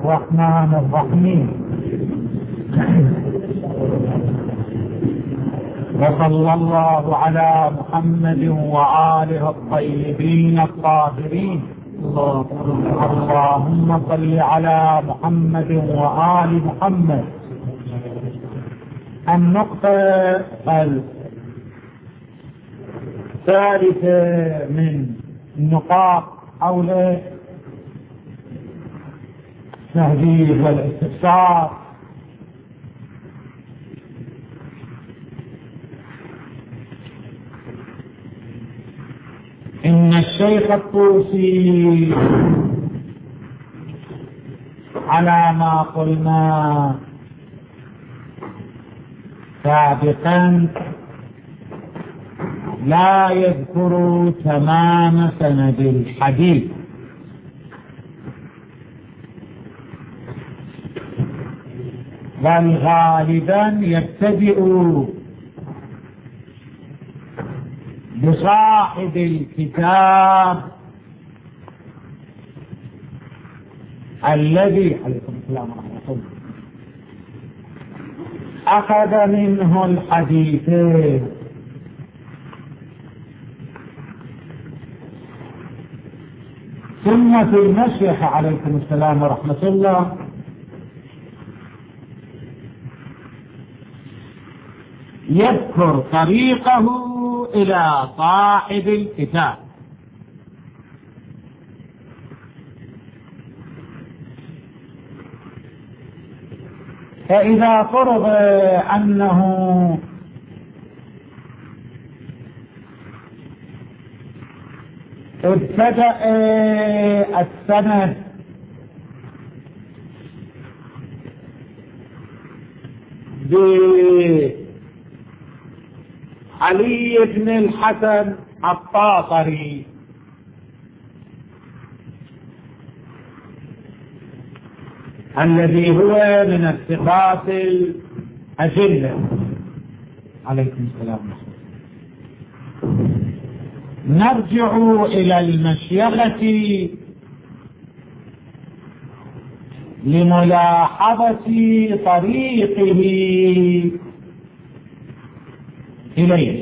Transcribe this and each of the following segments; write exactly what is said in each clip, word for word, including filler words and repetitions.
الرحمن الرحيم. وصلى الله على محمد وآله الطيبين الطاهرين. اللهم صل على محمد وآل محمد. النقطة الثالثة من نقاط حول التهذيب والاستفسار إن الشيخ الطوسي على ما قلنا سابقا لا يذكر تمام سند الحديث، بل غالبا يبتدئ بصاحب الكتاب الذي عليكم السلام ورحمة الله أخذ منه الحديثين، ثم في المشيخ عليكم السلام ورحمة الله يذكر طريقه إلى صاحب الكتاب. فإذا فرض أنه ابتدأ السند بعلي بن الحسن الطاطري الذي هو من الثقات الأجلة عليكم السلام. نرجع إلى المشيخة لملاحظة طريقه إليه،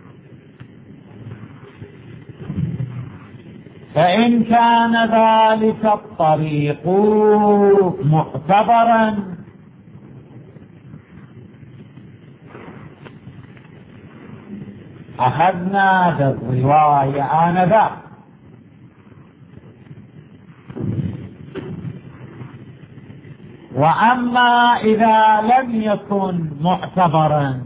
فإن كان ذلك الطريق معتبرا أخذنا بالرواية آنذاك، وأما إذا لم يكن معتبرا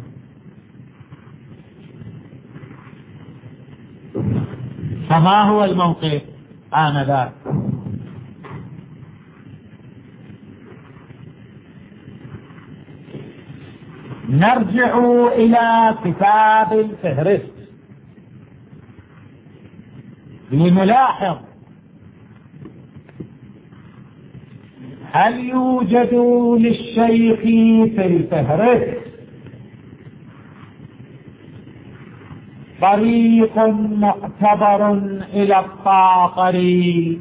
فما هو الموقف آنذاك؟ نرجع إلى كتاب الفهرست لنلاحظ هل يوجد للشيخ في الفهرست طريق معتبر إلى الطاطري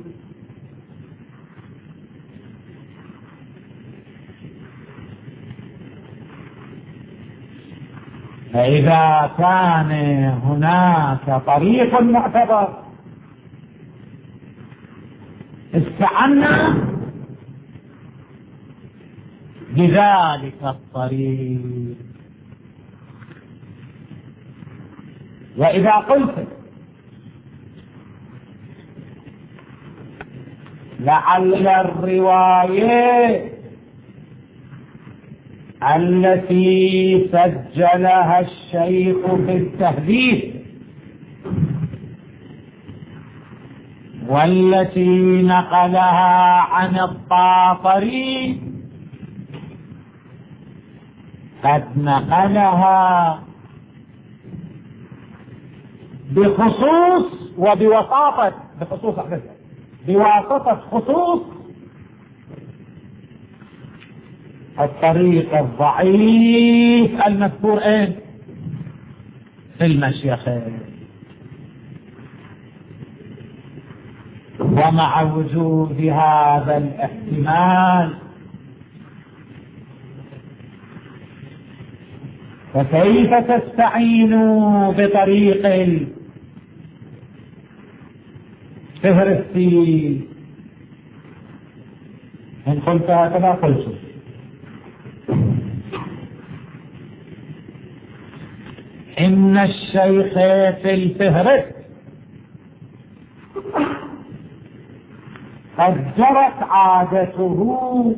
فإذا كان هناك طريق معتبر استعنا بذلك الطريق. وإذا قلت لعل الرواية التي سجلها الشيخ في التهذيب والتي نقلها عن الطاطري قد نقلها بخصوص وبوساطة بخصوص بواسطة خصوص الطريق الضعيف المذكور ايه في المشيخة، ومع وجود هذا الاحتمال فكيف تستعينوا بطريق الفهرست؟ إن قلت هكذا قلت. إن الشيخ في الفهرست قد جرت عادته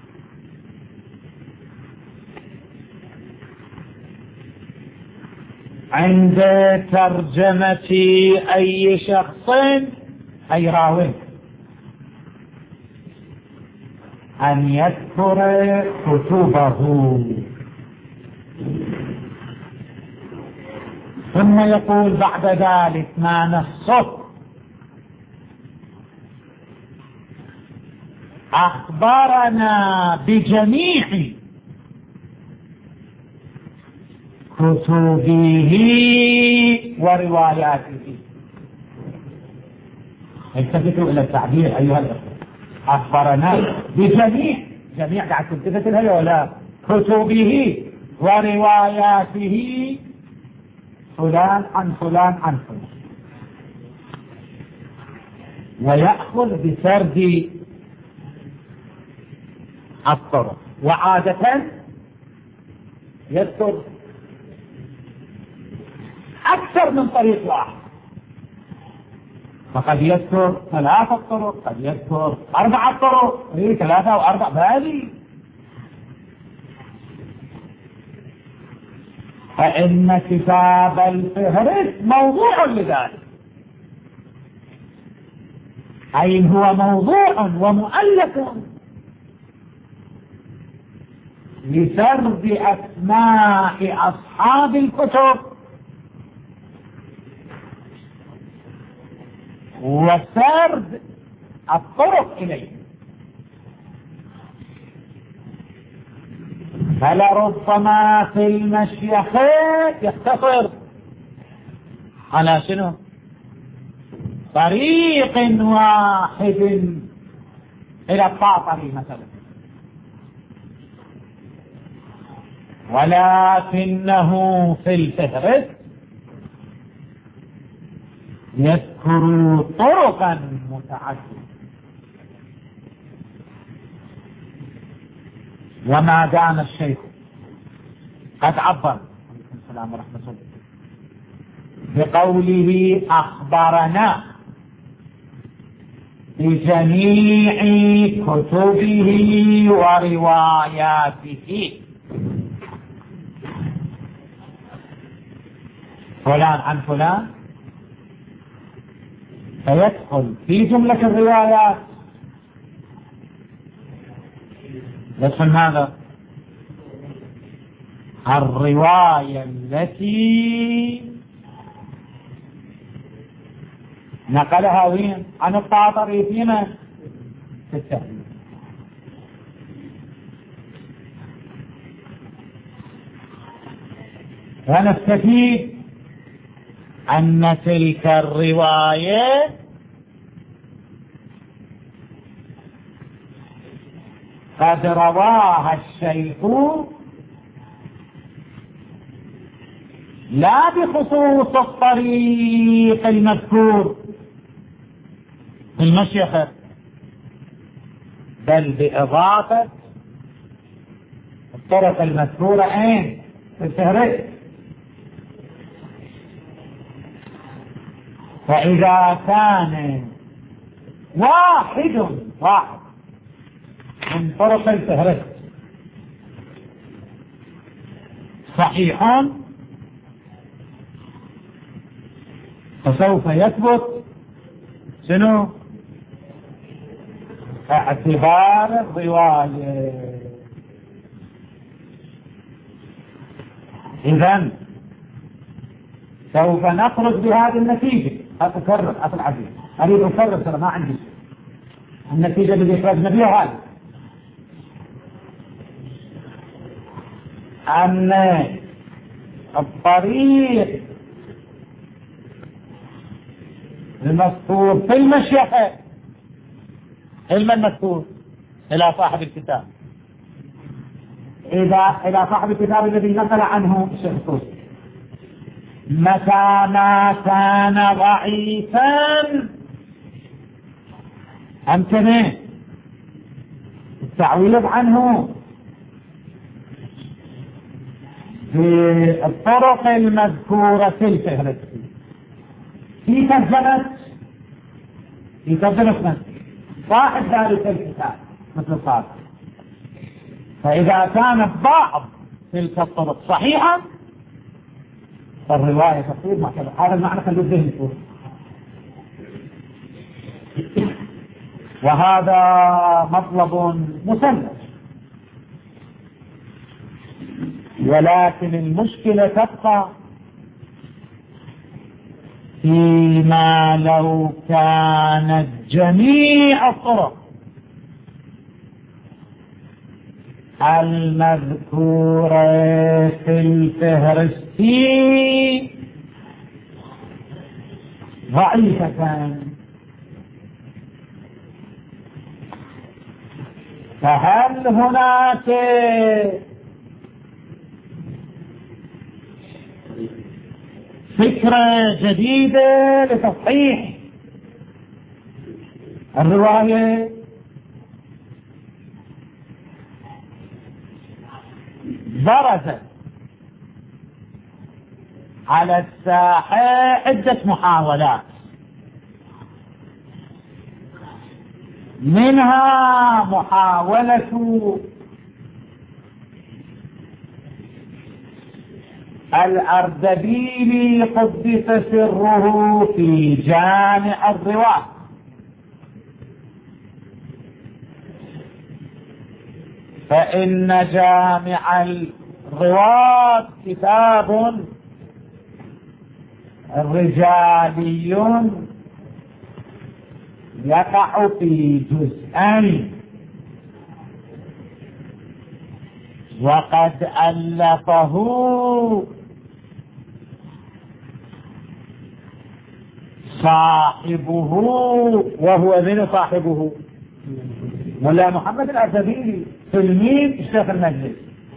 عند ترجمة أي شخص أي راوي أن يذكر كتبه، ثم يقول بعد ذلك ما نصه أخبرنا بجميع كتبه ورواياته. التفتوا إلى التعبير أيها الأخوة، أخبرنا بجميع، جميع قاعد تلتفت لها ولا؟ كتبه ورواياته، فلان عن فلان عن فلان، ويأخذ بسرد الطرق، وعادة يذكر أكثر من طريق واحد، فقد يذكر ثلاثة طرق، قد يذكر أربعة طرق، إيه ثلاثة أو أربعة بالي. فإن كتاب الفهرست موضوع لذلك، أي هو موضوع ومؤلف لسرد أسماء أصحاب الكتب وسرد الطرق إليه. فلربما في المشيخين يختصر على شنو؟ طريق واحد إلى الطاطري مثلا، ولكنه في الفهرست يذكر طرقا متعددة. وما دام الشيخ قد عبر عليكم السلام ورحمة الله بقوله أخبرنا بجميع كتبه ورواياته، فلان عن فلان، فيدخل في جملة الروايات يدخل ماذا؟ الرواية التي نقلها وين؟ عن الطاطري فيما في التهذيب. ونستفيد أن تلك الرواية قد رواها الشيخ لا بخصوص الطريق المذكور في المشيخة، بل بإضافة الطرق المذكورة اين؟ في الفهرست. فإذا كان واحد واحد من طرق الفهرست صحيح فسوف يثبت شنو؟ اعتبار الرواية. إذن سوف نخرج بهذه النتيجة. أكرر أخي العزيز، أريد أكرر ترى ما عندي النتيجة اللي خرجنا بها هذه، أن الطريق المذكور في المشيخة علم المذكور إلى صاحب الكتاب، إذا إلى صاحب الكتاب الذي نقل عنه الشيخ الطوسي، متى ما كان ضعيفا أمكنه التعويض عنه في الطرق المذكورة في الفهرس في ترجمة في ترجمة صاحب ذلك الكتاب مثل صاحب. فإذا كان بعض تلك الطرق صحيحة فالرواية تصير معتبرة. هذا المعنى خلوه ذهن فوق. وهذا مطلب مسلم، ولكن المشكلة تبقى فيما لو كانت جميع الطرق المذكورة في الفهرستي ضعيفة، فهل هناك فكرة جديدة لتصحيح الرواية؟ برزت على الساحة عدة محاولات، منها محاولة الأردبيلي قدس سره في جامع الرواة، فإن جامع الرواة كتاب رجالي يقع في جزءين، وقد ألفه صاحبه، وهو من صاحبه مولا محمد الأردبيلي تلميذ الشيخ المجلس،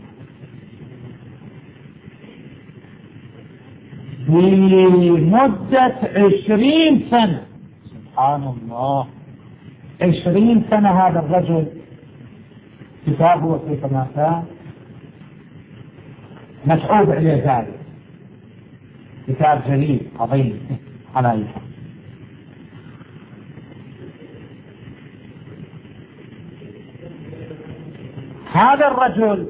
لمدة عشرين سنة. سبحان الله، عشرين سنة هذا الرجل كتابه وكيف ما كان مشعوب عليه ذلك، كتاب جليل عظيم على أي حال. هذا الرجل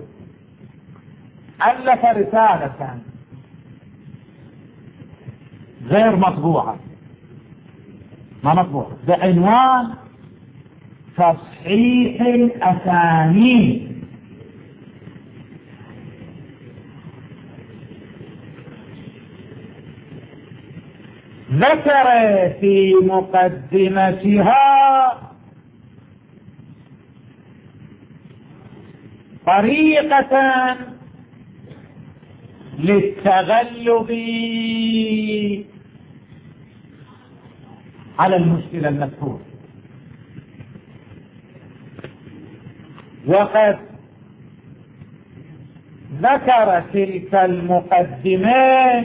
ألف رسالة غير مطبوعة، ما مطبوعة، بعنوان تصحيح الأسانيد. ذكر في مقدمتها طريقة للتغلب على المشكلة المذكورة، وقد ذكر تلك المقدمة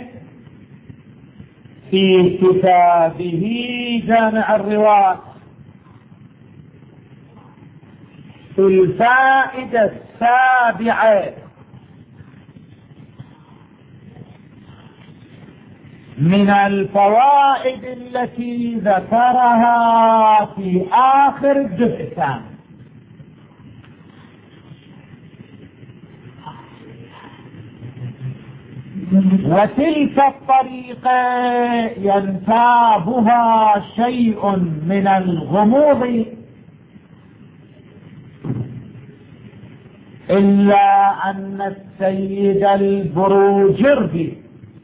في كتابه جامع الرواة في الفائدة السابعة من الفوائد التي ذكرها في آخر الجزء الثاني. وتلك الطريقة ينتابها شيء من الغموض، إلا أن السيد البروجردي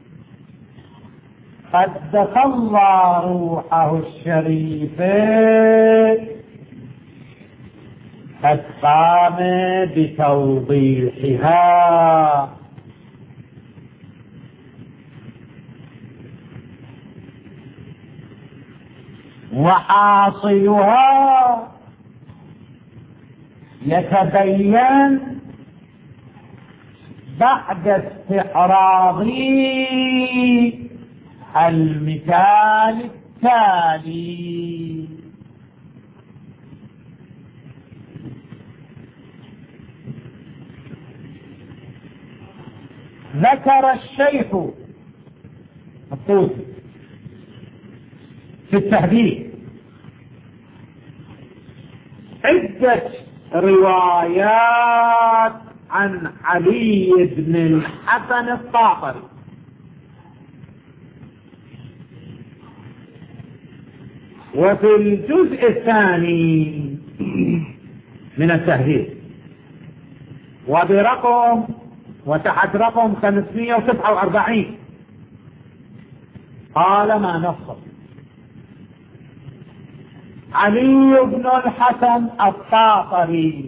قدس الله روحه الشريفة قد قام بتوضيحها، وحاصلها يتبين بعد استعراض المثال التالي. ذكر الشيخ الطوسي في التهذيب عدة روايات عن علي بن الحسن الطاطري، وفي الجزء الثاني من التهذيب وبرقم وتحت رقم خمسمائة وتسعة وأربعين قال ما نص علي بن الحسن الطاطري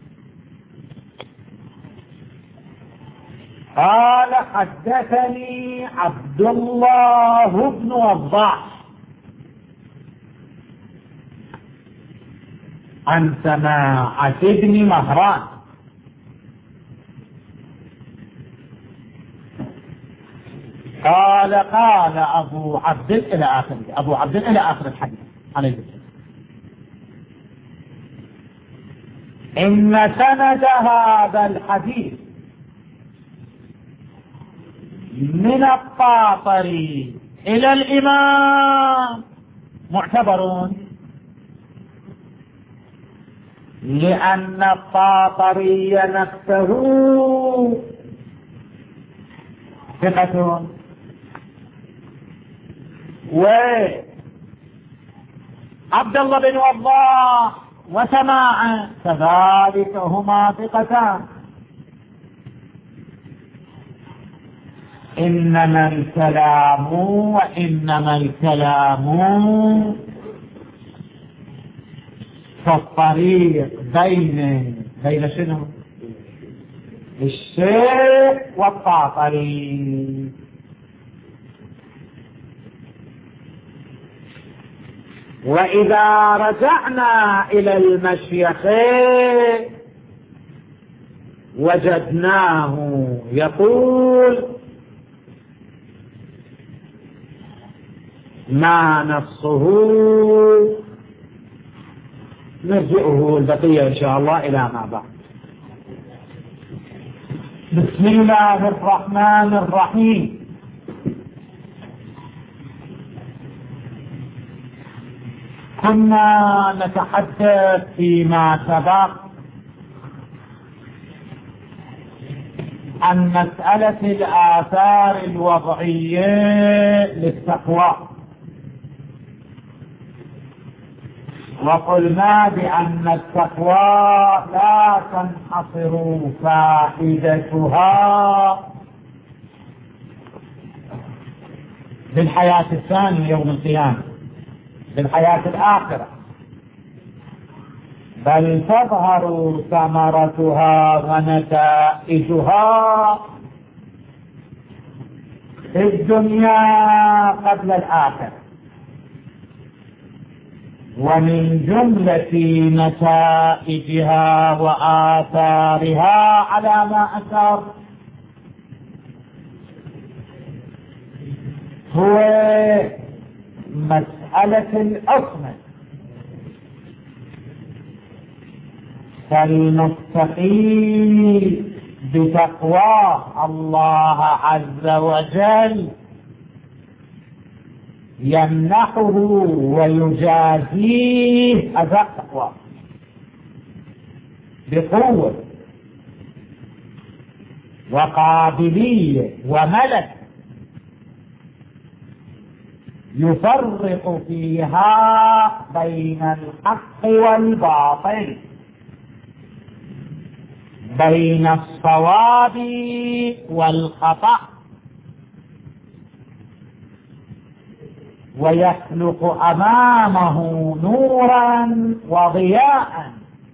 قال حدثني عبد الله بن وضاح عن سماعة بن مهران قال قال أبو عبد إلى آخر أبو عبد إلى آخر الحديث عليه السلام إن سند هذا الحديث من الطاطري إلى الإمام معتبر، لأن الطاطري نفسه ثقة وعبد الله بن وضاح وسماعة كذلك هما ثقتان. إنما الكلام وإنما الكلام في الطريق بين بين شنو؟ الشيخ والطاطري. وإذا رجعنا إلى المشيخين وجدناه يقول ما نصه نرجئه البقية إن شاء الله إلى ما بعد. بسم الله الرحمن الرحيم. كنا نتحدث فيما سبق عن مسألة الآثار الوضعية للتقوى، وقلنا بأن التقوى لا تنحصر فائدتها بالحياة الثانية يوم القيامة، بالحياة الآخرة، بل تظهر ثمرتها ونتائجها في الدنيا قبل الآخرة. ومن جملة نتائجها وآثارها على ما أشار هو مسألة العصمة. فالمتقي بتقوى الله عز وجل يمنحه ويجازيه هذا التقوى بقوة وقابلية وملك يفرق فيها بين الحق والباطل، بين الصواب والخطأ، ويخلق أمامه نورا وضياء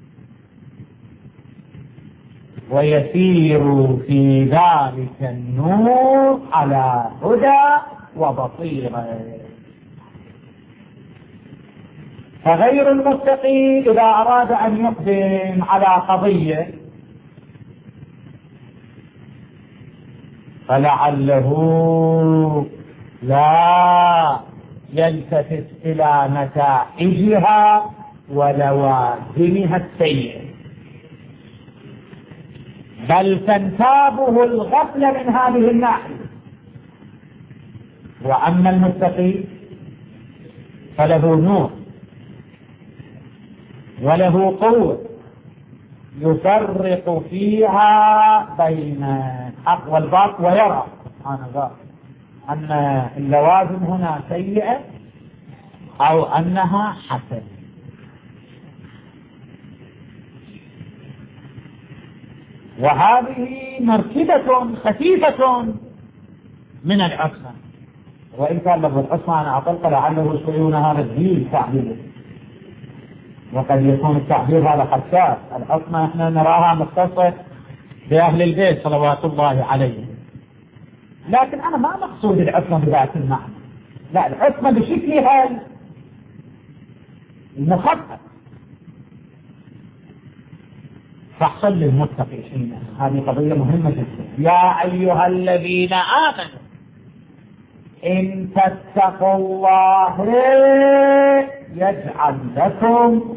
ويسير في ذلك النور على هدى وبصيرة. فغير المتقي إذا أراد أن يقدم على قضية فلعله لا يلتفت إلى نتائجها ولوازمها السيئة، بل تنتابه الغفلة من هذه الناحية. وأما المتقي فله نور وله قوة يفرق فيها بين الحق والباطل، ويرى سبحان الله أن اللوازم هنا سيئة أو أنها حسنة. وهذه مركبة خفيفة من العصمة، وإن كان لفظ العصمة أنا أطلق لعله يشيرون هذا الدين تعبيره، وقد يكون التعبير هذا حساس. العصمة احنا نراها مختصة بأهل البيت صلوات الله عليهم، لكن أنا ما مقصود العصمة بذات المعنى، لا، العصمة بشكلها المخفف. فاحصل للمتقي حين هذه قضية مهمة جدا. يا أيها الذين آمنوا إن تتقوا الله يجعل لكم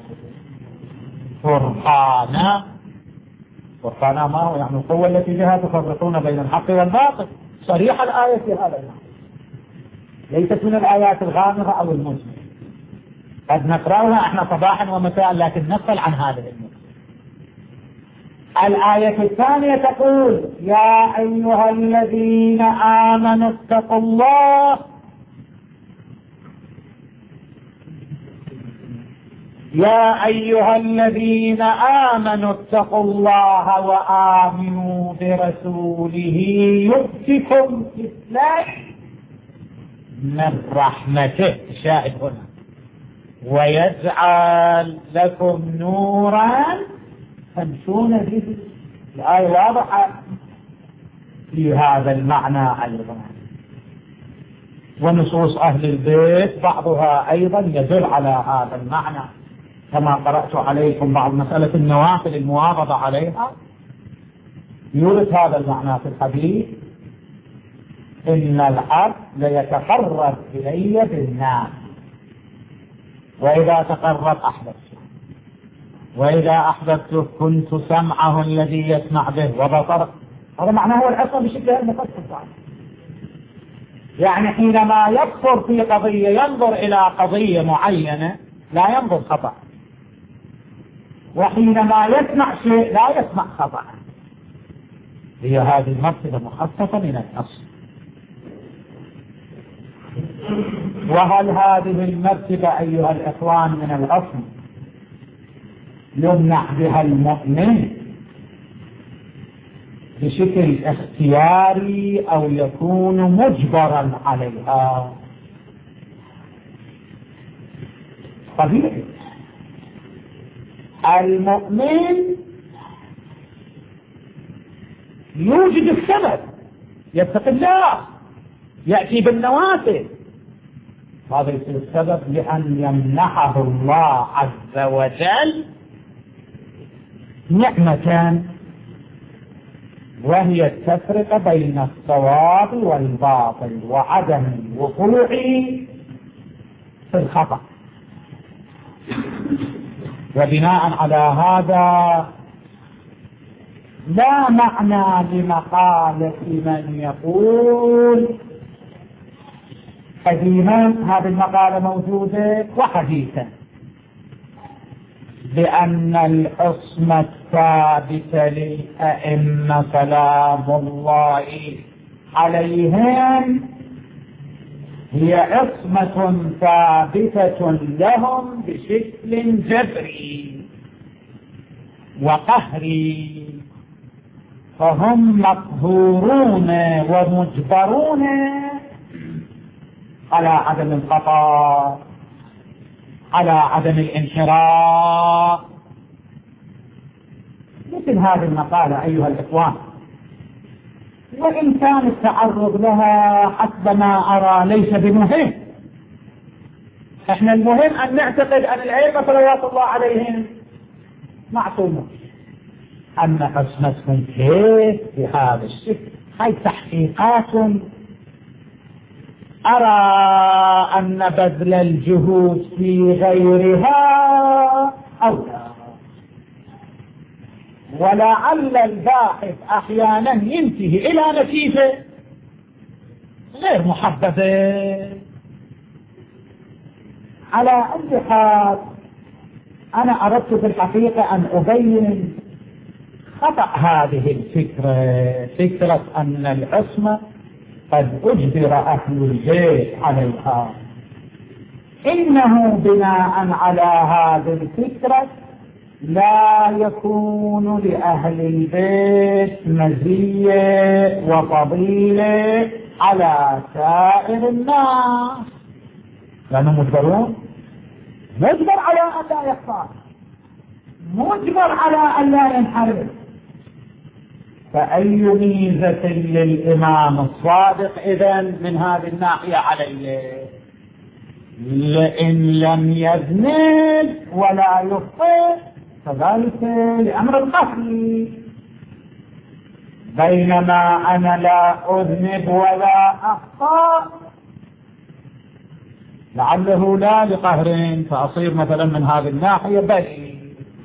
فرقانا. فرقانا ما هو؟ يعني القوة التي بها تفرقون بين الحق والباطل. صريح الآية في هذا المعنى، ليست من الآيات الغامضة أو المجملة، قد نقرأها احنا صباحا ومساء لكن نقل عن هذا المعنى. الآية الثانية تقول يا أيها الذين آمنوا اتقوا الله يا أيها الذين آمنوا اتقوا الله وآمنوا برسوله يؤتكم كفلين من رحمته. شاهد هنا ويجعل لكم نورا تمشون به. الآية واضحة في هذا المعنى أيضا، ونصوص أهل البيت بعضها أيضا يدل على هذا المعنى، كما قرأت عليكم بعض مسألة النوافل المواظبة عليها يورد هذا المعنى في الحديث إن العبد ليتقرب إلي بالناس وإذا تقرب أحببته وإذا أحببته كنت سمعه الذي يسمع به وبصره. هذا معناه هو العصمة بشكلها المخصص. يعني حينما يكفر في قضية ينظر إلى قضية معينة لا ينظر خطأ، وحينما يسمع شيء لا يسمع خطأ. هي هذه المرتبة مخصصة من الأصل. وهل هذه المرتبة أيها الإخوان من الأصل يمنع بها المؤمن بشكل اختياري أو يكون مجبرا عليها؟ طبيعي المؤمن يوجد السبب، يتقي الله، يأتي بالنوافل، هذا يصير السبب لأن يمنحه الله عز وجل نعمتان، وهي التفرقة بين الصواب والباطل وعدم الوقوع في الخطأ. وبناء على هذا لا معنى لمقالة من يقول قديما هذه المقالة موجودة وحديثا بأن العصمة الثابتة للأئمة سلام الله عليهم هي عصمة ثابتة لهم بشكل جبري وقهري، فهم مقهورون ومجبرون على عدم الخطأ، على عدم الانحراف. مثل هذه المقالة أيها الإخوان، وإن كان التعرض لها حسب ما أرى ليس بمهم، احنا المهم ان نعتقد ان الائمه صلوات الله عليهم معصومون. اما عصمتهم كيف بهذا الشكل؟ هاي تحقيقات ارى ان بذل الجهود في غيرها اولى، ولعل الباحث احيانا ينتهي الى نتيجه غير محببه. على أي حال أنا أردت في الحقيقة أن أبين خطأ هذه الفكرة، فكرة أن العصمة قد أجبر أهل البيت عليها. إنه بناء على هذه الفكرة لا يكون لأهل البيت مزية وفضيلة على سائر الناس، لأنهم مجبرون، مجبر على أن لا يخطأ، مجبر على أن لا ينحرف. فأي ميزة للإمام الصادق إذن من هذه الناحية عليه؟ لئن لم يذنب ولا يخطئ فذلك لأمر القتل، بينما أنا لا أذنب ولا أخطأ لعله لا لقهر فأصير مثلا من هذه الناحية بريء.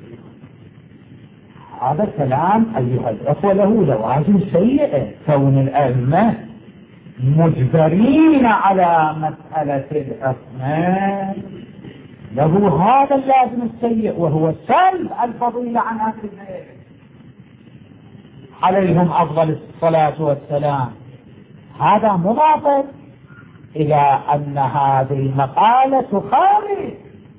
هذا الكلام أيها الأخوة له لوازم سيئة، كون الأئمة مجبرين على مسألة العصمة له هذا اللازم السيء، وهو سلب الفضيلة عن أهل البيت عليهم أفضل الصلاة والسلام. هذا مضاف إلى أن هذه المقالة تخالف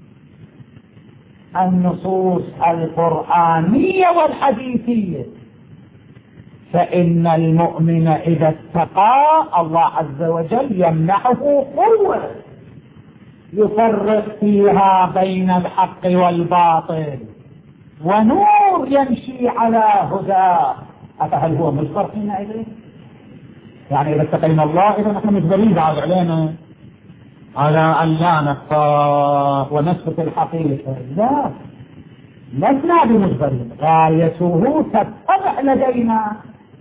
النصوص القرآنية والحديثية، فإن المؤمن إذا اتقى الله عز وجل يمنحه قوة يفرق فيها بين الحق والباطل، ونور يمشي على هداه. أفهل هو مجبر حينئذ؟ يعني إذا اتقينا الله إذا نحن مجبرين بعد علينا على أن لا نخطأ ونثبت الحقيقة؟ لا، لسنا بمجبرين، غايته تتضح لدينا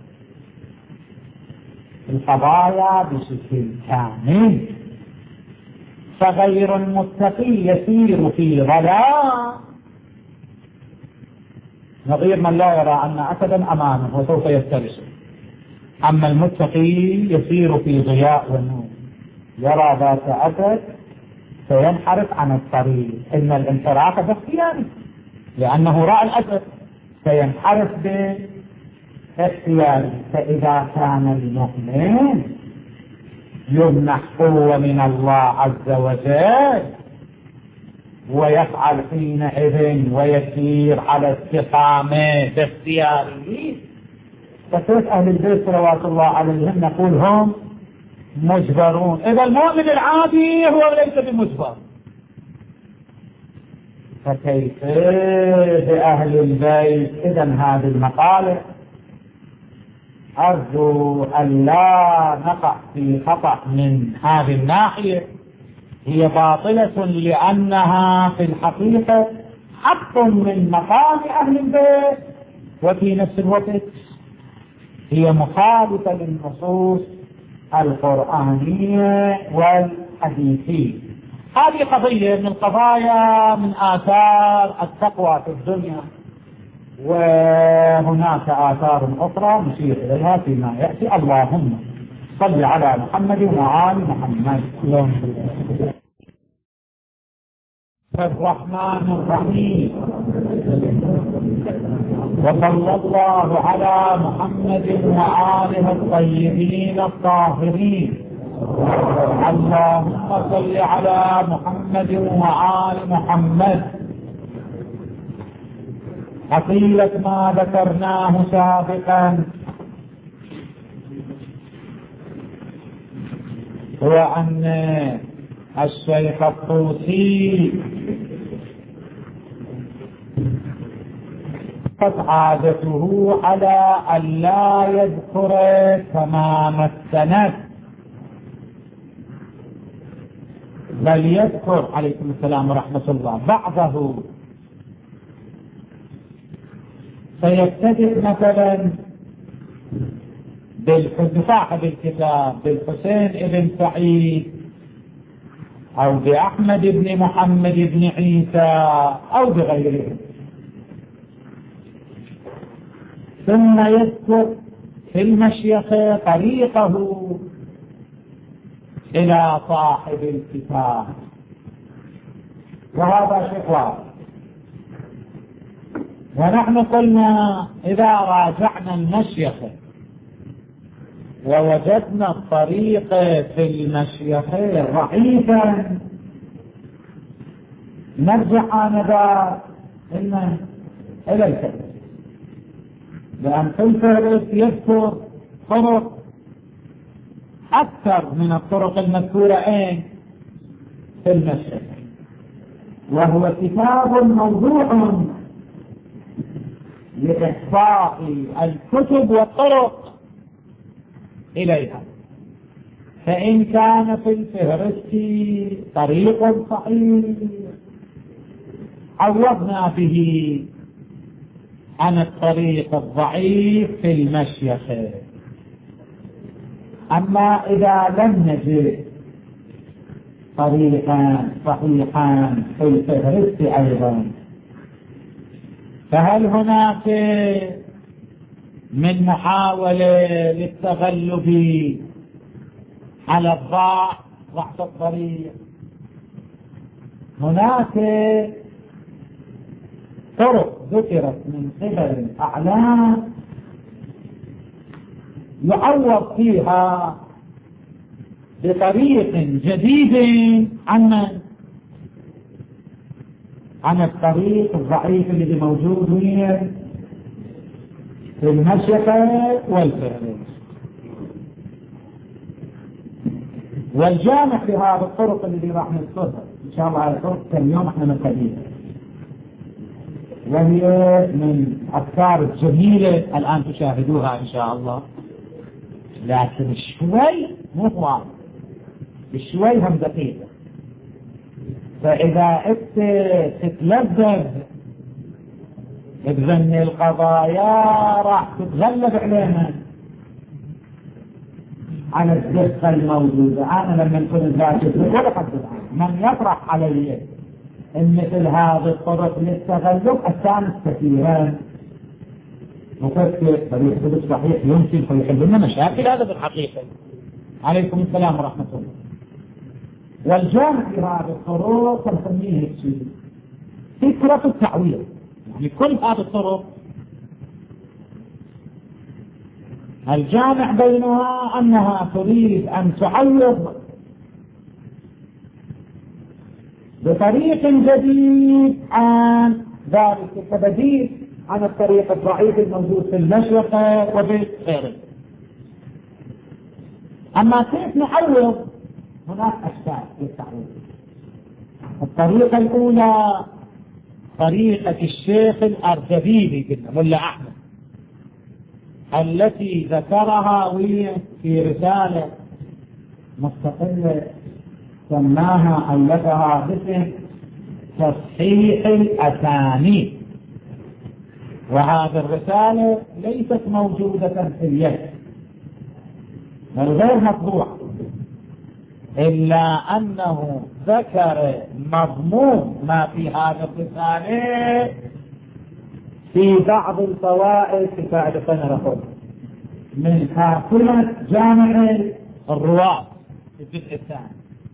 القضايا بشكل كامل. فغير المتقي يسير في ضلال نظير من لا يرى أن أسدا أمامه وسوف يفترسه، أما المتقي يسير في ضياء ونور، يرى ذات أسد سينحرف عن الطريق، إن الانحراف باختياره لأنه رأى الأسد سينحرف باختياره. فإذا كان المؤمن يمنح قوة من الله عز وجل ويفعل حينئذ ويسير على استقامة باختياره، فكيف أهل البيت صلوات الله عليهم نقول هم مجبرون؟ إذا المؤمن العادي هو ليس بمجبر، فكيف بأهل البيت؟ إذا هذه المقالة أرجو أن لا نقع في خطأ من هذه الناحية، هي باطلة لأنها في الحقيقة حق من مقام أهل البيت، وفي نفس الوقت هي مخالفة للنصوص القرآنية والحديثية. هذه قضية من القضايا من آثار التقوى في الدنيا، وهناك آثار أخرى نشير إليها فيما يأتي. اللهم صل على محمد وآل محمد. الرحمن الرحيم، وصلى الله على محمد وآله الطيبين الطاهرين. اللهم صل على محمد وآل محمد. حقيقة ما ذكرناه سابقا هو أن الشيخ الطوسي قد عادته على أن لا يذكر تمام السند، بل يذكر عليكم السلام ورحمة الله بعضه، فيبتدئ مثلا بصاحب الكتاب بالحسين بن سعيد أو بأحمد بن محمد بن عيسى أو بغيره، ثم يذكر في المشيخ طريقه إلى صاحب الكتاب، وهذا شيء واضح. ونحن قلنا إذا راجعنا المشيخ ووجدنا الطريق في المشيخ ضعيفا نرجع آنذاك إلى الفهرس، لأن في الفهرس يذكر طرق أكثر من الطرق المذكورة أين في المشيخ، وهو كتاب موضوع لإحصاء الكتب والطرق إليها. فإن كان في الفهرس طريق صحيح عوضنا به عن الطريق الضعيف في المشيخ. أما إذا لم نجد طريقا صحيحا في الفهرس أيضا، فهل هناك من محاولة للتغلب على الضعف ضعف الطريق؟ هناك طرق ذكرت من قبل الأعلام يعوض فيها بطريق جديد عن عن الطريق الضعيف اللي موجود وين في المشيخ والفهرس. والجامع في هذه الطرق اللي راح نذكرها ان شاء الله على الطرق كم يوم احنا نقدمها، وهي من الافكار الجميله الان تشاهدوها ان شاء الله، لكن شوي مو واضح، شوي هم دقيقه. فاذا انت تتلذذ بظن القضايا راح تتغلب علينا على الدقة الموجودة. أنا لما نكون ذاكر ولا قد من يطرح علي إن مثل هذه الطرق للتغلب الثاني كثيرا مفكر فليحدث صحيح يمكن فيحل لنا مشاكل. هذا بالحقيقة. عليكم السلام ورحمة الله. والجامع في هذه الطرق نسميه الشيء فكرة التعويض، يعني كل هذه الطرق الجامع بينها أنها تريد أن تعوض بطريق جديد عن ذلك كبديل عن الطريق الضعيف الموجود في المشرق وفي غيره. أما كيف نعوض؟ هناك أشكال للتعويض. الطريقة الأولى طريقة الشيخ الأردبيلي قلنا ملا أحمد التي ذكرها في رسالة مستقلة سماها ألفها باسم تصحيح الأسانيد، وهذه الرسالة ليست موجودة في اليد بل غير مطبوعة، إلا أنه ذكر مضمون ما في هذه الرسالة في بعض الفوائد في فائدة سنة من حافلة جامع الرواة في الجزء الثاني.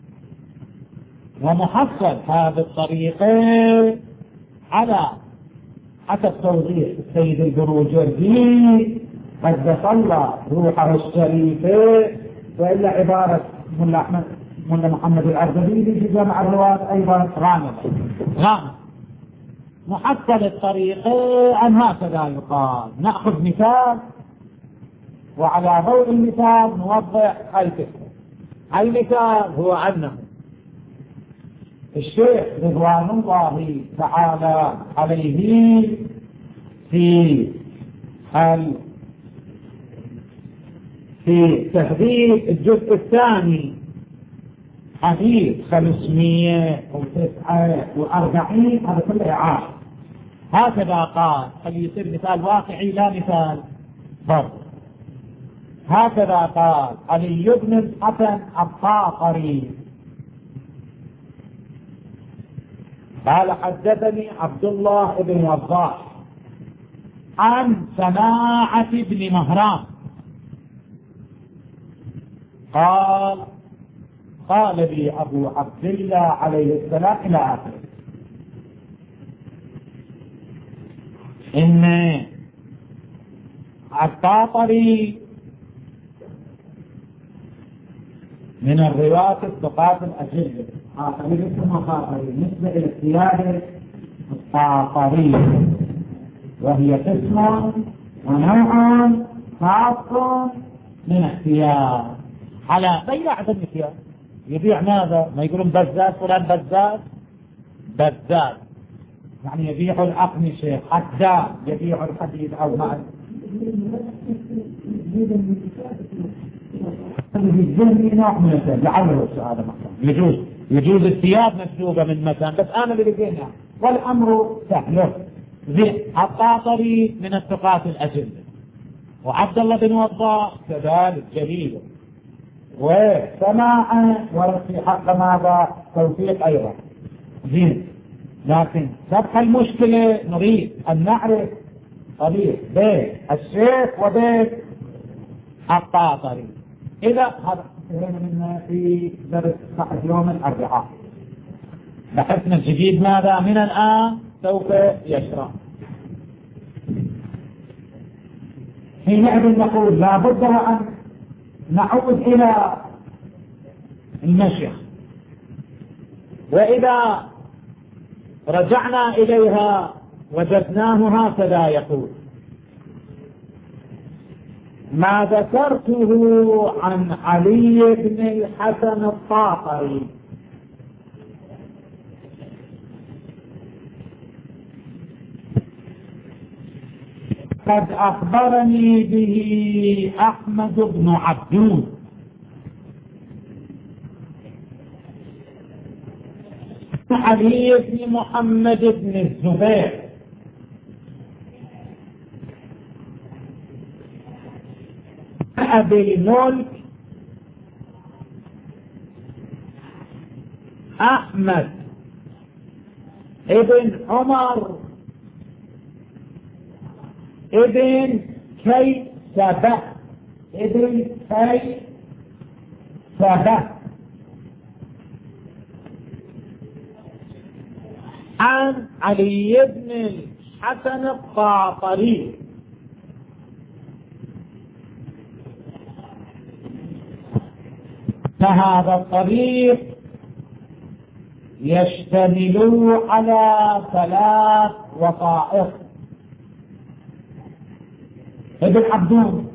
ومحصل هذه الطريقة على حسب توضيح السيد البروجردي قدس الله روحه الشريفة، وإلا عبارة ملا أحمد ملا محمد الأردبيلي في جامع الرواة أيضا غامض غامض. محصل الطريقة عن هكذا يقال. نأخذ مثال وعلى ضوء المثال نوضح الفكرة. المثال هو أنه الشيخ رضوان الله تعالى عليه في ال في تهذيب الجزء الثاني حديث خمسمائة وتسعة وأربعين هذا كله إعادة. هكذا قال. خلي يصير مثال واقعي لا مثال فرض. هكذا قال علي بن الحسن الطاقري قال حدثني عبد الله بن وضاح عن سماعة بن مهران قال قال لي أبو عبد الله عليه السلام إلى آخره إن الطاطري من الرواة الثقات الأجلة. آخرين اسمه طاطري بالنسبة إلى السيادة الطاطرية، وهي قسم ونوع خاص من الثياب على بيع بالثياب. يبيع ماذا؟ ما يقولون بزاز فلان بزاز بزاز يعني يبيع الأقمشة، حداد يبيع الحديد أو ما نوع من الثياب. لعله السؤال مثلا يجوز يجوز الثياب مسلوبة من مكان، بس أنا اللي بقينا والأمر سهل. زين. الطاطري من الثقات الأجلة، وعبد الله بن وضاح كذلك جليل، وسماعا ورثي حق ماذا توثيق أيضا. زين. لكن تبقى المشكلة نريد أن نعرف طريق بين الشيخ وبين الطاطري. إذا هذا منا في درس صحة يوم الأربعاء بحثنا الجديد ماذا من الآن سوف يشرح. حينئذ نقول لا بد أن نعود إلى المشيخ، وإذا رجعنا إليها وجدناه هكذا يقول: ما ذكرته عن علي بن الحسن الطاقري قد أخبرني به أحمد بن عبدون علي بن محمد بن الزبير أبي الملك أحمد ابن عمر ابن كيسبة ابن كيسبة عن علي بن الحسن الطاطري فهذا الطريق يشتمل على ثلاث وثائق: ابن عبدون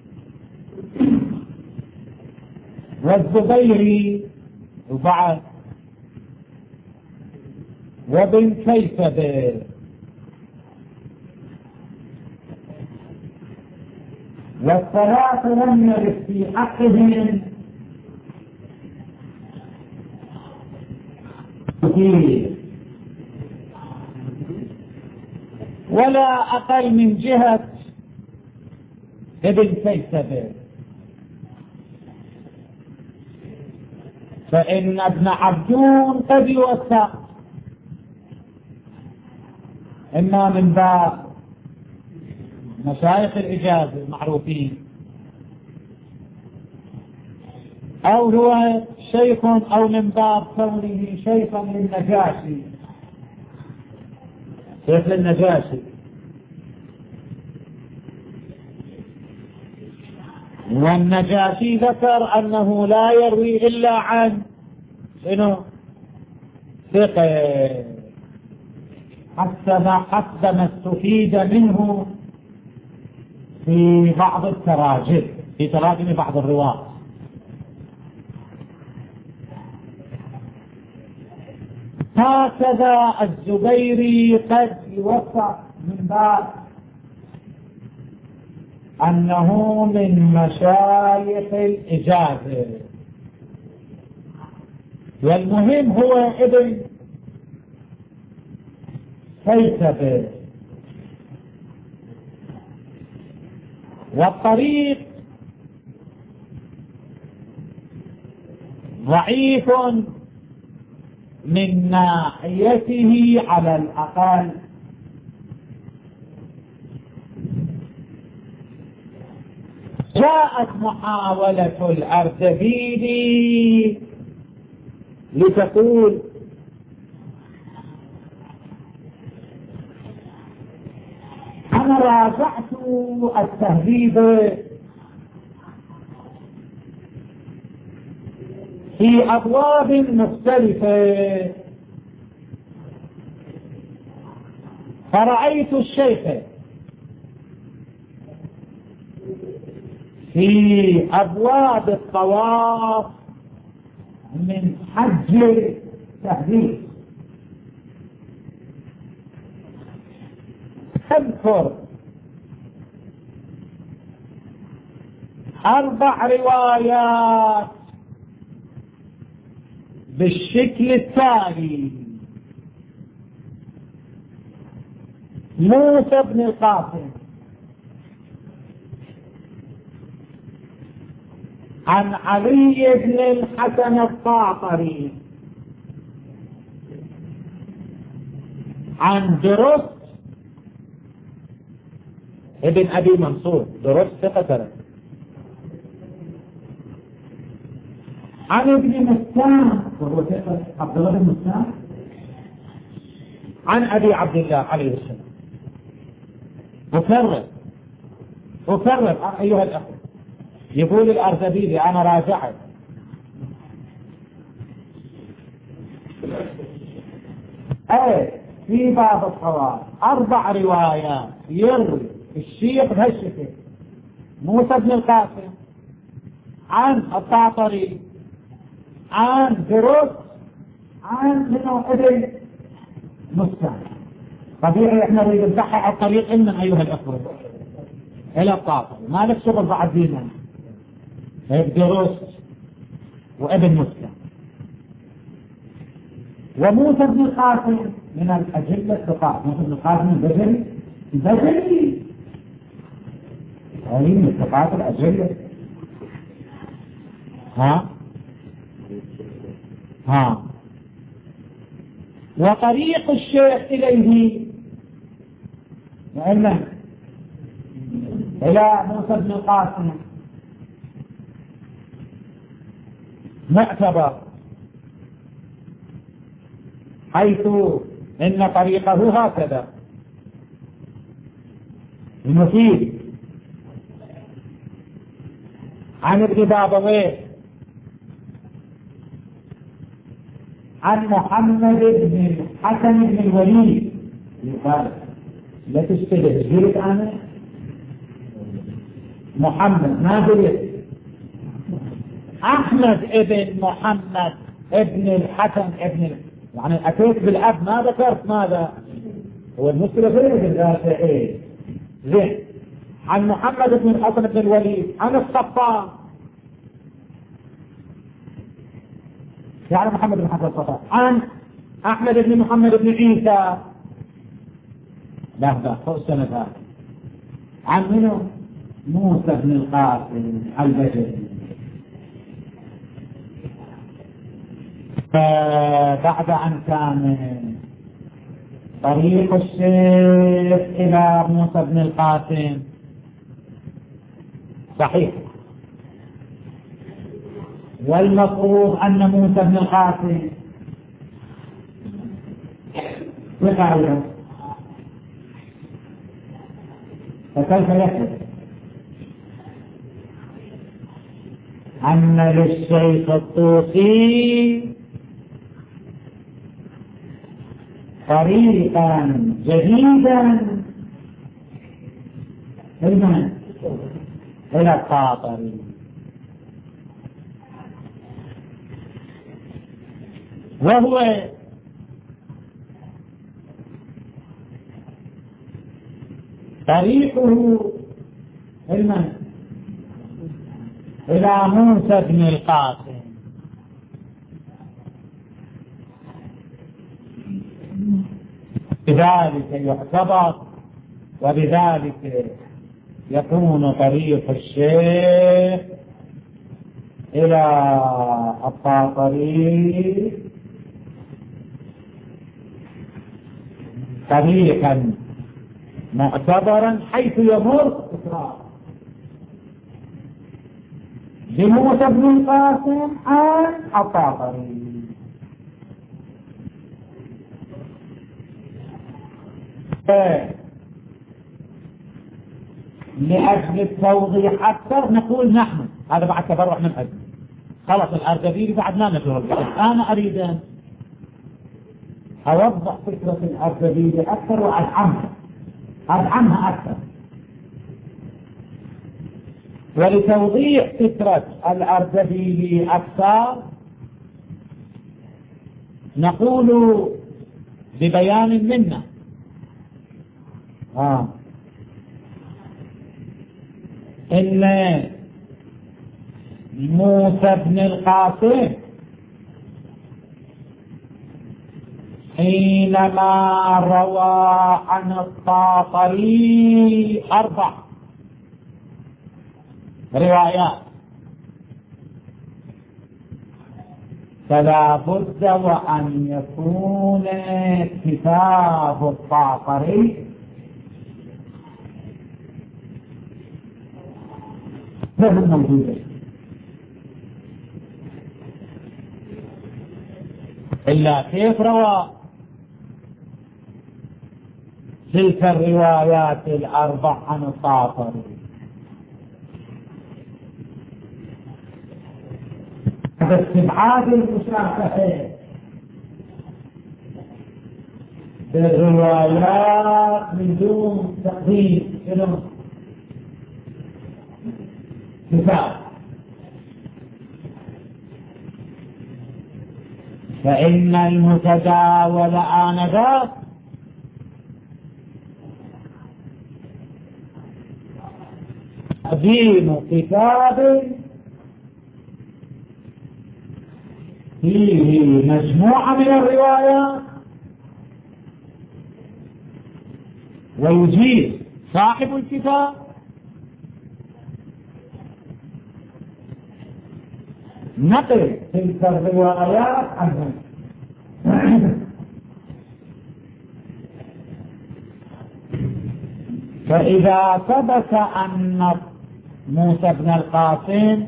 والزبيري وبعد وابن كيسبة. والثلاث لم يرد في حقهم ولا أقل من جهة ابن كيسبة، فإن ابن عبدون قد يوثق إما من باب مشايخ الإجازة المعروفين، أو هو شيخ، أو من باب كونه شيخا للنجاشي شيخ للنجاشي والنجاشي ذكر أنه لا يروي إلا عن شنو؟ ثقة، حسب حسب ما استفيد منه في بعض التراجم في تراجم بعض الرواة. هكذا الزبيري قد يوثق من باب أنه من مشايخ الإجازة، والمهم هو ابن سيسبة. والطريق ضعيف من ناحيته على الأقل. جاءت محاولة الأردبيلي لتقول أنا راجعت التهذيب في أبواب مختلفة فرأيت الشيخ في أبواب الطواف من حج التهذيب أذكر أربع روايات بالشكل التالي: موسى بن القاسم عن علي بن الحسن الطاطري عن درست ابن أبي منصور، درست ثقة، عن ابن مسلم وهو ثقة عبد الله بن مسلم عن أبي عبد الله عليه السلام. أكرر أكرر أيها الأخوة، يقول الأردبيلي أنا راجعت أي في باب الطواف أربع روايات يروي الشيخ بهالشكل: موسى بن القاسم عن الطاطري عن دروس عن منو ابن مسلم. طبيعي احنا نريد نصحح الطريق لنا ايها الاخوه الى الطاطري، ما لك شغل بعد دينا دروس وابن مسلم. وموسى بن القاسم من الاجله الثقات، موسى بن القاسم البجلي البجلي هذه من الثقات الاجله. ها ها وطريق الشيخ إليه لأنه إلى موسى بن القاسم معتبر، حيث إن طريقه هكذا المفيد عن ابن بابويه عن محمد بن الحسن بن الوليد. يقال لا تشتبه، جيت أنا محمد ما قلت أحمد ابن محمد ابن الحسن ابن، يعني أتيت بالأب ما ذكرت ماذا هو المشكلة في ذاته إيه. زين، عن محمد بن الحسن بن الوليد عن الصفان، يعني محمد بن حسن الصفان عن أحمد بن محمد بن عيسى لحظة فوق سنة عن منه موسى بن القاسم البجلي. فبعد أن كان طريق الشيخ إلى موسى بن القاسم صحيح، والمفروض أن موسى بن القاسم يفعل، فكيف يحدث أن للشيخ الطوسي طريقا جديدا إلى الطاطري، وهو طريقه المن إلى موسى بن القاسم بذلك يعتبر وبذلك يكون طريق الشيخ إلى الطاطري طريقا معتبرا حيث يمر بموسى بن القاسم عن الطاطري. لأجل التوضيح أكثر نقول نحن هذا بعد تبرع من أجل خلص الأردبيلي بعد ما نشره البحث. أنا أريد أن أوضح فكرة الأردبيلي أكثر وأدعمها أدعمها أكثر. ولتوضيح فكرة الأردبيلي أكثر نقول ببيان منا آه. إن موسى بن القاسم حينما روى عن الطاطري أربع روايات فلا بد وأن يكون كتاب الطاطري فهم موجودة إلا كيف روى تلك الروايات الأربع عن الطاطري؟ باستبعاد المشافهة بالروايات من دون تقديم إلى كتاب، فإن المتداول آنذاك تقديم كتاب فيه مجموعة من الروايات ويجيب صاحب الكتاب نقل تلك الروايات عنه. فإذا ثبت أن موسى بن القاسم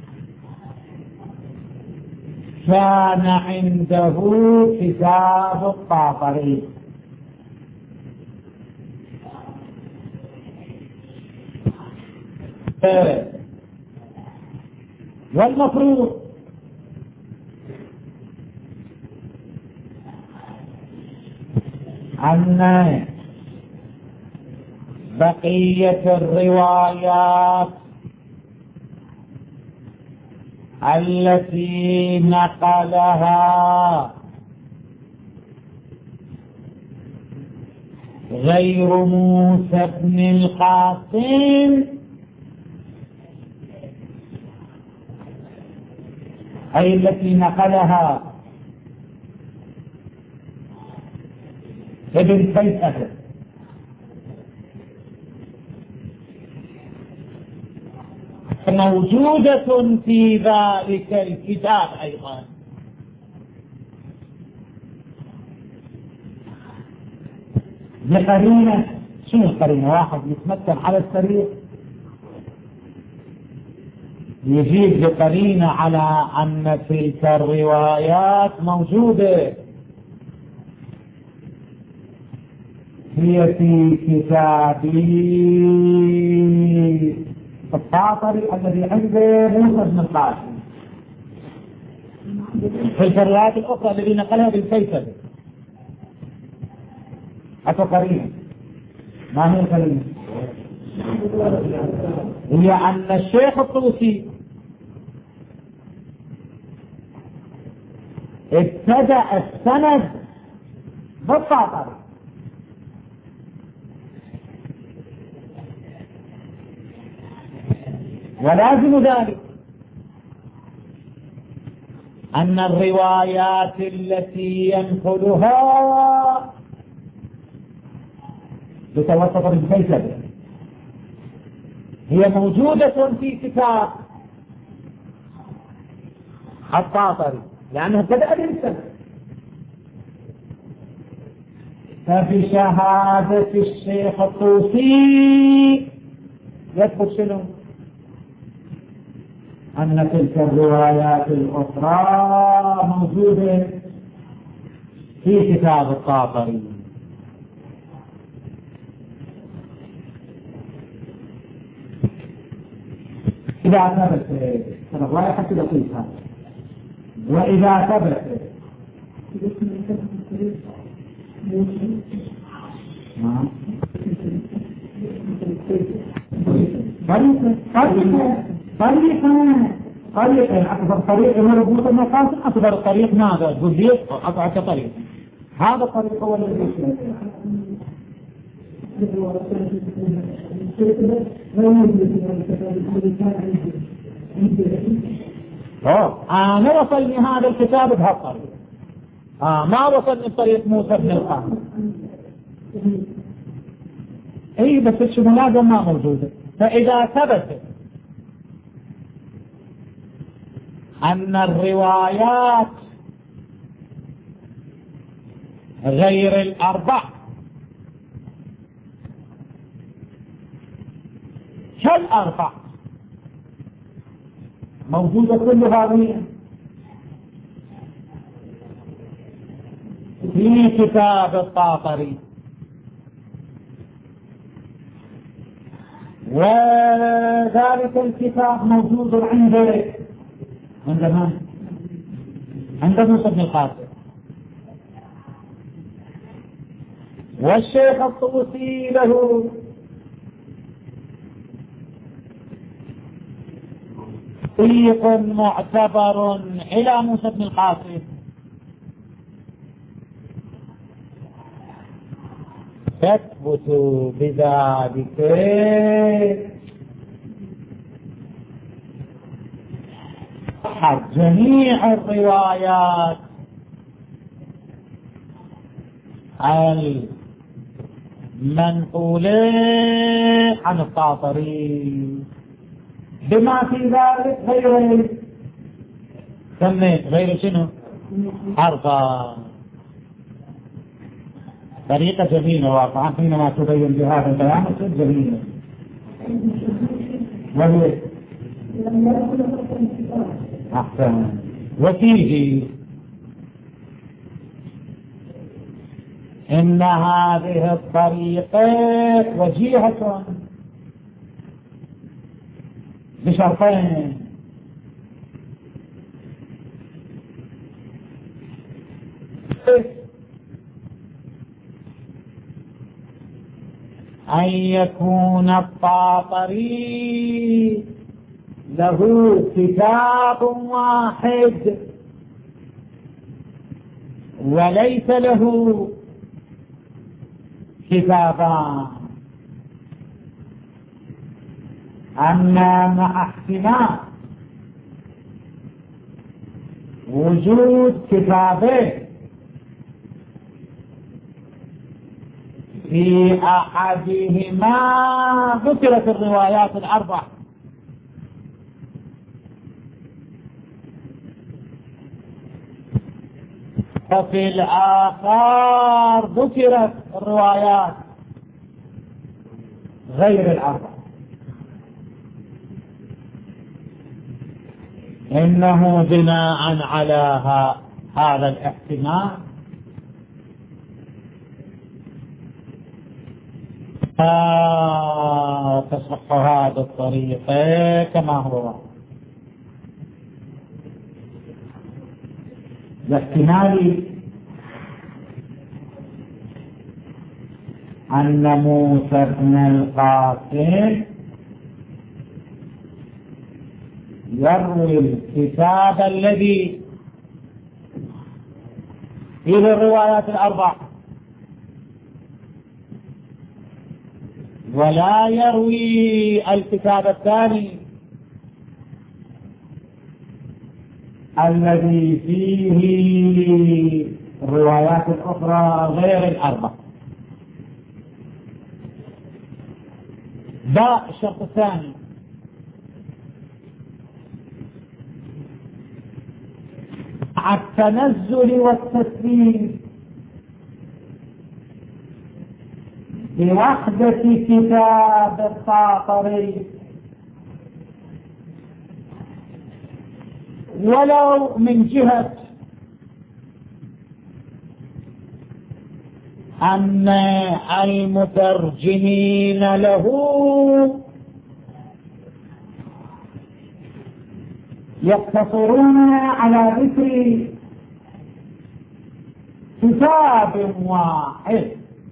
كان عنده كتاب الطاطري والمفروض أن بقية الروايات التي نقلها غير موسى بن القاسم أي التي نقلها ابن فيصل موجودة في ذلك الكتاب أيضا. بقرينة شنو القرينة؟ واحد يتمثل على السرير يجيب بقرينة على أن تلك الروايات موجودة هي في كتابي الطاطري الذي عنده موسى بن القاسم في الروايات الأخرى التي نقلها بالفيصل. أتو قرينة ما هي قرينة؟ هي أن الشيخ الطوسي ابتدأ السند بالطاطري ولازم ذلك أن الروايات التي ينقلها بتوسط بالفلسفة، هي موجودة في كتاب الطاطري لأنها بدأ بالفلسفة. فبشهادة الشيخ الطوسي يثبت شنو؟ أن تلك الروايات الأخرى موجودة في كتاب الطاطري. إذا ثبت الرواية حتى دقيقة، وإذا ثبت طريقة طريقة طريقة طريقة أكبر طريق مربوط المقاصد، أكبر طريق ماذا؟ تقول لي أقعد طريق، هذا الطريق هو الذي أنا وصلني هذا الكتاب بهالطريق، آه ما وصلني بطريق موسى بن القاسم. اي بس الشمولات ما موجودة. فإذا ثبت أن الروايات غير الأربع كالأربع موجودة كلها في كتاب الطاطري، وذلك الكتاب موجود عند عند من؟ عند موسى بن القاسم. والشيخ الطوسي له طريق معتبر إلى موسى بن القاسم، تثبت بذلك جميع الروايات المنقولة عن الطاطري، بما في ذلك غير سميت غير شنو؟ حرفا. طريقة جميلة واقعا حينما تبين بهذا البيان تصير جميلة. وهي أحسن. وفيه إن هذه الطريقة وجيهة بشرطين: أن يكون الطاطري له كتاب واحد وليس له كتابان، أما مع احتمال وجود كتابين في أحدهما ذكرت الروايات الأربع، وفي الآخر ذكرت الروايات غير الأربع، إنه بناء على هذا الاحتمال لا تصح هذا الطريق كما هو، لاحتمال أن موسى بن القاسم يروي الكتاب الذي فيه الروايات الأربع ولا يروي الكتاب الثاني الذي فيه الروايات الأخرى غير الأربع. باء الشرط الثاني مع التنزل والتسليم بوحدة كتاب الطاطري ولو من جهة أن المترجمين له يقتصرون على ذكر كتاب واحد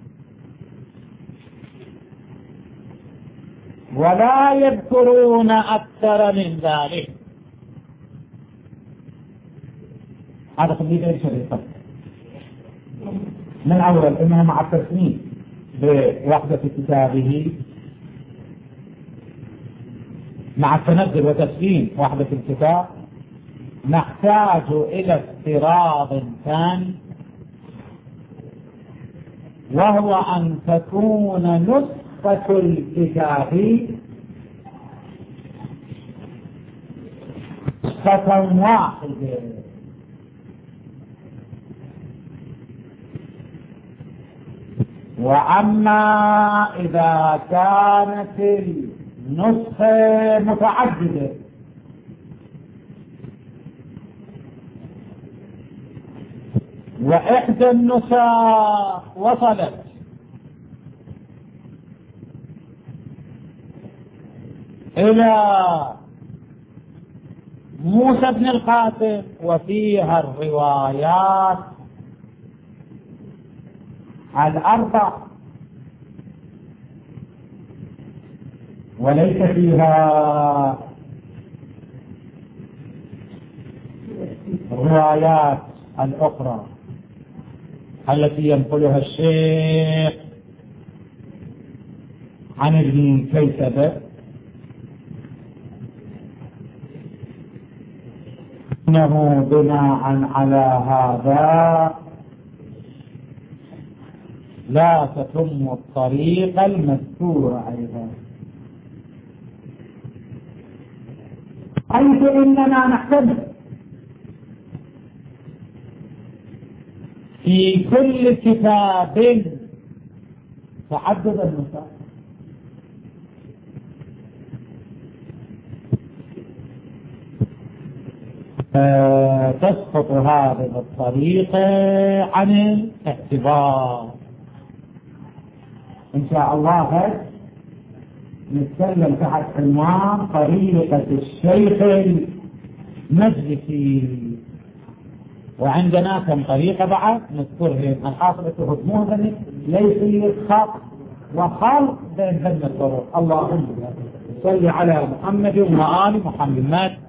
ولا يذكرون أكثر من ذلك. هذا تقليد ايش الفرق؟ من أول إنه مع التسمية بوحدة كتابه مع التنزل وتسليم وحدة الكتاب نحتاج إلى افتراض ثاني، وهو أن تكون نسخة الكتاب نسخة واحدة وأما إذا كانت النسخة متعددة وإحدى النسخ وصلت إلى موسى بن القاسم وفيها الروايات الأربع وليس فيها الروايات الأخرى التي ينقلها الشيخ عن ابن كيسبة، إنه بناء على هذا لا تتم الطريق المذكورة أيضا، حيث إننا نحتمل في كل كتاب تعدد النسخ تسقط هذه الطريقة عن الاعتبار. إن شاء الله نتكلم تحت عنوان طريقة الشيخ المجلسي، وعندنا كم طريقة بعد نذكرهم. الحاصل تهدمون ليس خط وخلق بين ذنب الطرق. اللهم صل على محمد وآل محمد.